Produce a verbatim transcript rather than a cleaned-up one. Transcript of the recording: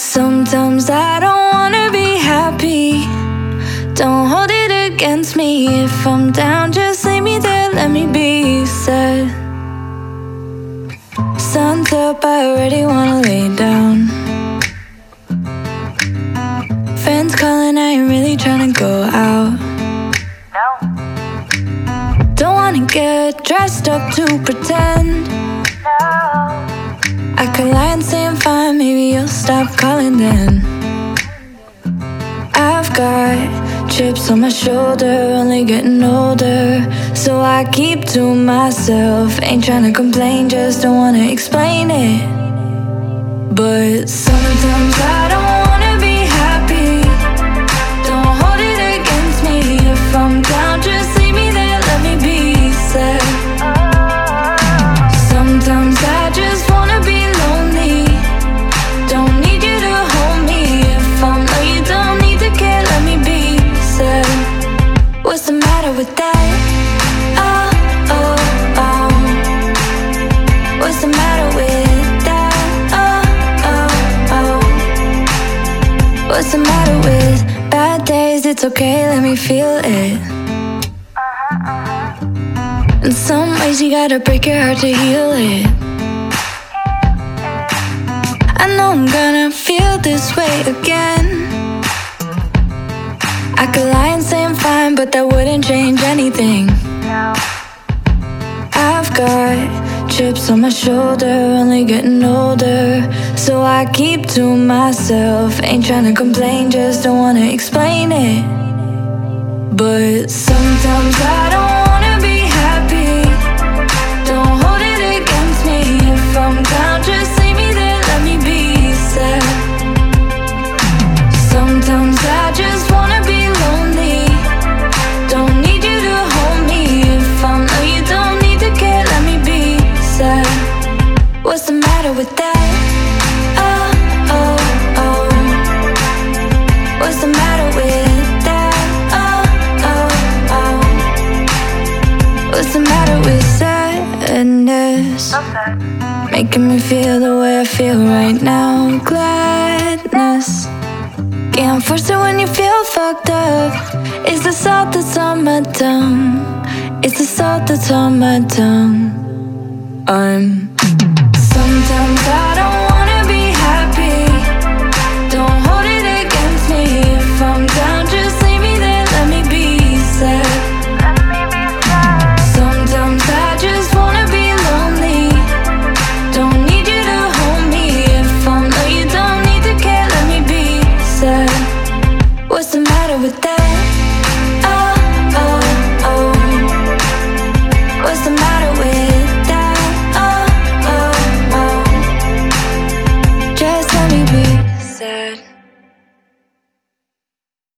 Sometimes I don't wanna be happy. Don't hold it against me. If I'm down, just leave me there, let me be sad. Sun's up, I already wanna lay down. Friends calling, I ain't really tryna go out. Don't wanna get dressed up to pretend. I could lie and say I'm fine, maybe you'll stop calling then. I've got chips on my shoulder, only getting older, so I keep to myself. Ain't tryna complain, just don't wanna explain it. But sometimes I don't wanna be happy. Don't hold it against me. If I'm down, just leave me there, let me be sad. Sometimes I just wanna be lonely. Don't need you to hold me. If I'm low, you don't need to care, let me be sad. What's the matter with that? Oh, oh, oh. What's the matter with that? Oh, oh, oh. What's the matter with bad days? It's okay, let me feel it. In some ways you gotta break your heart to heal it. I know I'm gonna feel this way again. I could lie and say I'm fine, but that wouldn't change anything. I've got chips on my shoulder, only getting older, so I keep to myself. Ain't tryna complain, just don't wanna explain it. But sometimes I don't wanna be happy. Don't hold it against me. If I'm down, just leave me there, let me be sad. Sometimes I just wanna be lonely. Don't need you to hold me. If I'm low, you don't need to care, let me be sad. What's the matter with that? Oh, oh, oh. What's the matter with that? Oh, oh, oh. What's the matter with sadness? Making me feel the way I feel right now. Gladness can't force it when you feel fucked up. It's the salt that's on my tongue. It's the salt that's on my tongue. I'm Sometimes I don't